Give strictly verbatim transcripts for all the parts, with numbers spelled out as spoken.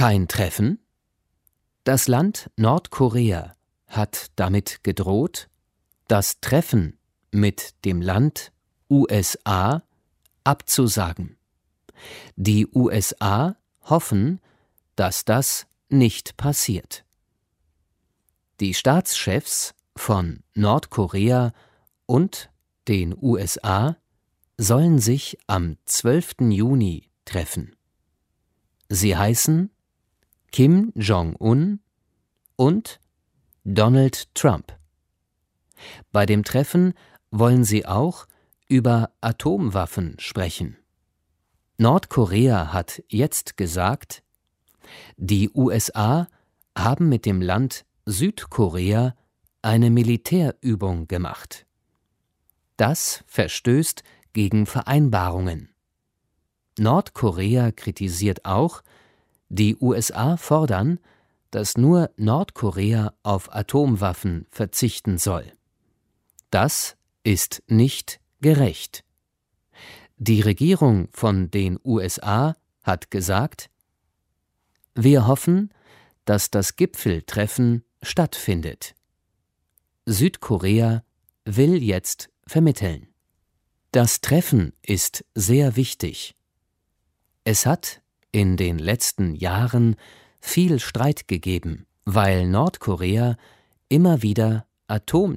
Kein Treffen? Das Land Nordkorea hat damit gedroht, das Treffen mit dem Land U S A abzusagen. Die U S A hoffen, dass das nicht passiert. Die Staatschefs von Nordkorea und den U S A sollen sich am zwölften Juni treffen. Sie heißen Kim Jong-un und Donald Trump. Bei dem Treffen wollen sie auch über Atomwaffen sprechen. Nordkorea hat jetzt gesagt, die U S A haben mit dem Land Südkorea eine Militärübung gemacht. Das verstößt gegen Vereinbarungen. Nordkorea kritisiert auch, die U S A fordern, dass nur Nordkorea auf Atomwaffen verzichten soll. Das ist nicht gerecht. Die Regierung von den U S A hat gesagt, wir hoffen, dass das Gipfeltreffen stattfindet. Südkorea will jetzt vermitteln. Das Treffen ist sehr wichtig. Es hat in den letzten Jahren viel Streit gegeben, weil Nordkorea immer wieder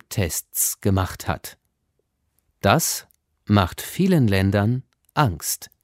Atomtests gemacht hat. Das macht vielen Ländern Angst.